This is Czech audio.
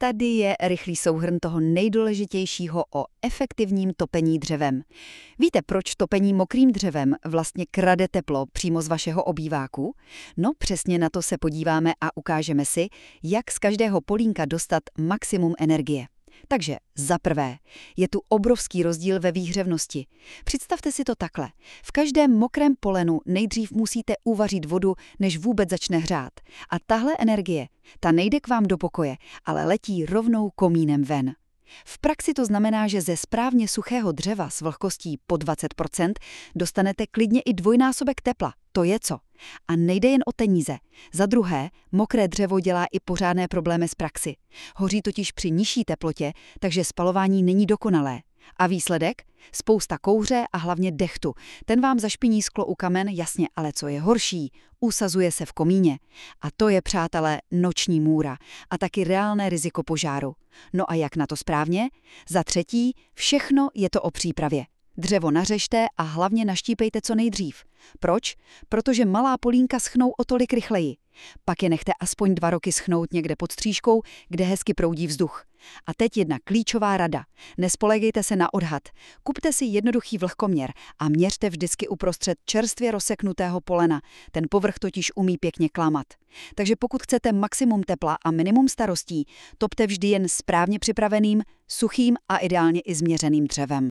tady je rychlý souhrn toho nejdůležitějšího o efektivním topení dřevem. Víte, proč topení mokrým dřevem vlastně krade teplo přímo z vašeho obýváku? No, přesně na to se podíváme a ukážeme si, jak z každého polínka dostat maximum energie. Takže za prvé, je tu obrovský rozdíl ve výhřevnosti. Představte si to takhle. V každém mokrém polenu nejdřív musíte uvařit vodu, než vůbec začne hřát. A tahle energie, ta nejde k vám do pokoje, ale letí rovnou komínem ven. V praxi to znamená, že ze správně suchého dřeva s vlhkostí po 20% dostanete klidně i dvojnásobek tepla. To je co? A nejde jen o peníze. Za druhé, mokré dřevo dělá i pořádné problémy z praxi. Hoří totiž při nižší teplotě, takže spalování není dokonalé. A výsledek? Spousta kouře a hlavně dechtu. Ten vám zašpiní sklo u kamen, jasně, ale co je horší, usazuje se v komíně. A to je, přátelé, noční můra a taky reálné riziko požáru. No a jak na to správně? Za třetí, všechno je to o přípravě. Dřevo nařežte a hlavně naštípejte co nejdřív. Proč? Protože malá polínka schnou o tolik rychleji. Pak je nechte aspoň 2 roky schnout někde pod stříškou, kde hezky proudí vzduch. A teď jedna klíčová rada. Nespoléhejte se na odhad. Kupte si jednoduchý vlhkoměr a měřte vždycky uprostřed čerstvě rozseknutého polena. Ten povrch totiž umí pěkně klamat. Takže pokud chcete maximum tepla a minimum starostí, topte vždy jen správně připraveným, suchým a ideálně i změřeným dřevem.